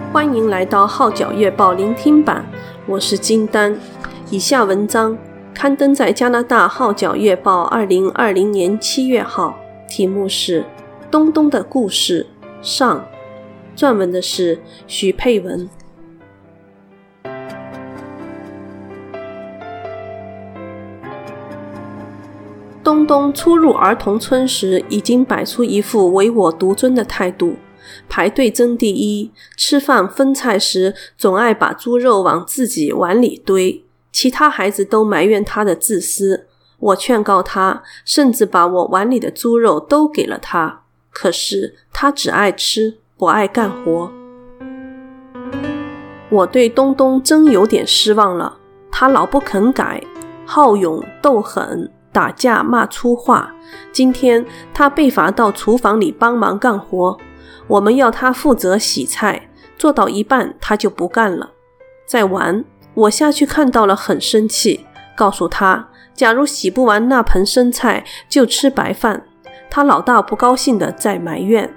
欢迎来到号角月报聆听版，我是金丹。以下文章刊登在加拿大号角月报2020年7月号，题目是东东的故事上，撰文的是许佩文。东东初入儿童村时，已经摆出一副唯我独尊的态度，排队争第一，吃饭分菜时总爱把猪肉往自己碗里堆，其他孩子都埋怨他的自私。我劝告他，甚至把我碗里的猪肉都给了他，可是他只爱吃，不爱干活。我对东东真有点失望了，他老不肯改，好勇斗狠，打架骂粗话。今天他被罚到厨房里帮忙干活，我们要他负责洗菜，做到一半他就不干了。在玩，我下去看到了很生气，告诉他假如洗不完那盆生菜就吃白饭。他老大不高兴地在埋怨。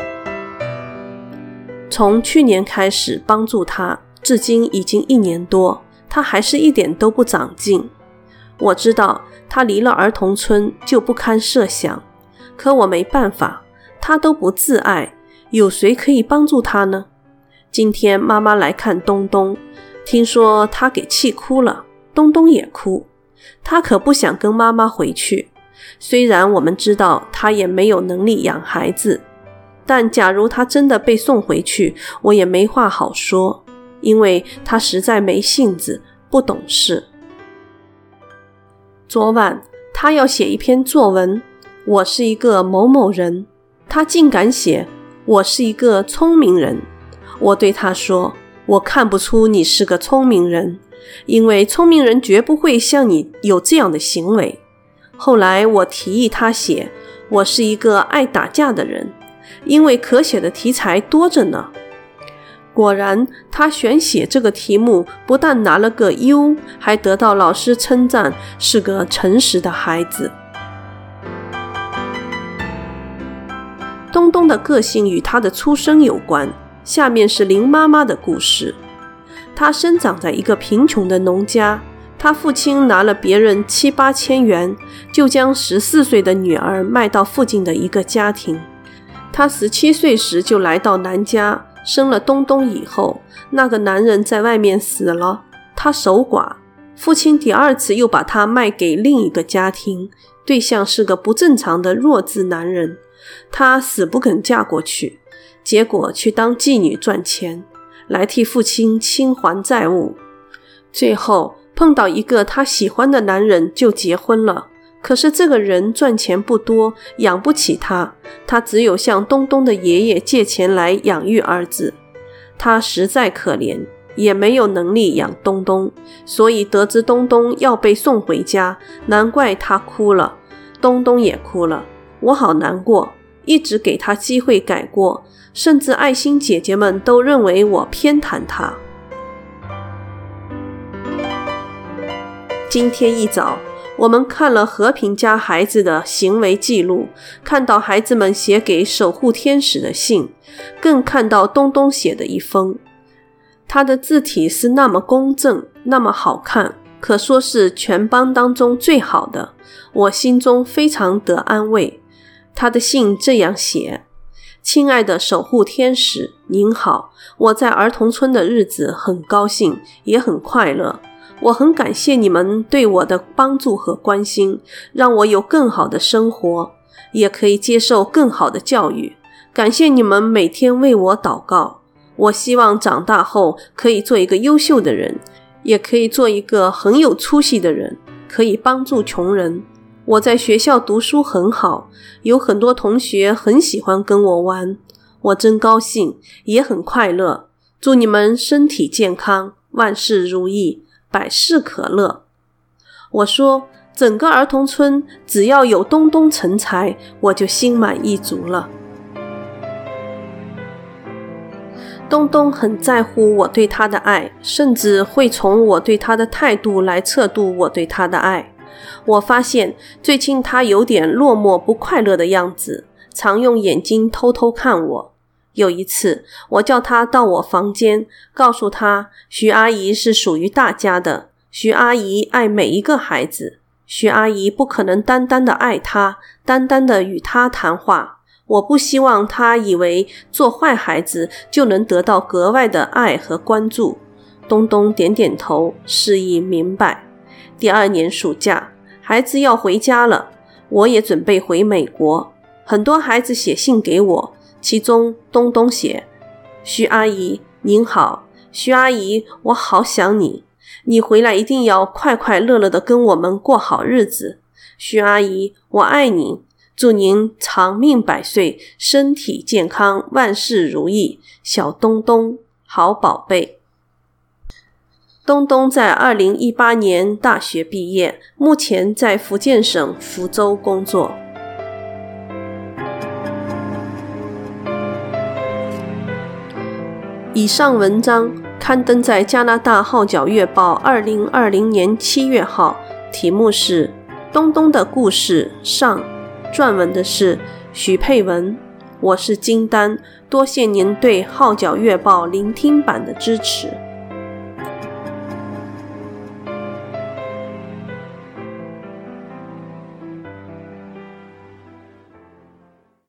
从去年开始帮助他，至今已经1年多，他还是一点都不长进。我知道他离了儿童村就不堪设想，可我没办法，他都不自爱，有谁可以帮助他呢？今天妈妈来看东东，听说他给气哭了，东东也哭。他可不想跟妈妈回去，虽然我们知道他也没有能力养孩子，但假如他真的被送回去，我也没话好说，因为他实在没性子，不懂事。昨晚他要写一篇作文，我是一个某某人，他竟敢写我是一个聪明人。我对他说，我看不出你是个聪明人，因为聪明人绝不会像你有这样的行为。后来我提议他写我是一个爱打架的人，因为可写的题材多着呢。果然他选写这个题目不但拿了个优，还得到老师称赞是个诚实的孩子。东东的个性与他的出身有关，下面是林妈妈的故事。他生长在一个贫穷的农家，他父亲拿了别人7、8千元，就将14岁的女儿卖到附近的一个家庭。他17岁时就来到南家，生了东东以后，那个男人在外面死了，他守寡，父亲第2次又把他卖给另一个家庭，对象是个不正常的弱智男人，他死不肯嫁过去，结果去当妓女赚钱，来替父亲清还债务。最后碰到一个他喜欢的男人就结婚了，可是这个人赚钱不多，养不起他，他只有向东东的爷爷借钱来养育儿子。他实在可怜，也没有能力养东东，所以得知东东要被送回家，难怪他哭了，东东也哭了。我好难过，一直给他机会改过，甚至爱心姐姐们都认为我偏袒他。今天一早我们看了和平家孩子的行为记录，看到孩子们写给守护天使的信，更看到东东写的一封。他的字体是那么公正，那么好看，可说是全班当中最好的，我心中非常得安慰。他的信这样写：亲爱的守护天使，您好，我在儿童村的日子很高兴，也很快乐。我很感谢你们对我的帮助和关心，让我有更好的生活，也可以接受更好的教育。感谢你们每天为我祷告。我希望长大后可以做一个优秀的人，也可以做一个很有出息的人，可以帮助穷人。我在学校读书很好，有很多同学很喜欢跟我玩，我真高兴，也很快乐。祝你们身体健康，万事如意，百事可乐。我说，整个儿童村只要有东东成才，我就心满意足了。东东很在乎我对他的爱，甚至会从我对他的态度来测度我对他的爱。我发现最近他有点落寞不快乐的样子，常用眼睛偷偷看我。 有一次，我叫他到我房间，告诉他徐阿姨是属于大家的，徐阿姨爱每一个孩子，徐阿姨不可能单单的爱他，单单的与他谈话。我不希望他以为做坏孩子就能得到格外的爱和关注。东东点点头，示意明白。第2年暑假，孩子要回家了，我也准备回美国。很多孩子写信给我，其中东东写：徐阿姨您好，徐阿姨我好想你，你回来一定要快快乐乐的跟我们过好日子。徐阿姨我爱你，祝您长命百岁，身体健康，万事如意。小东东，好宝贝。东东在2018年大学毕业，目前在福建省福州工作。以上文章刊登在加拿大号角月报2020年7月号，题目是《东东的故事上》，撰文的是许佩文。我是金丹，多谢您对号角月报聆听版的支持。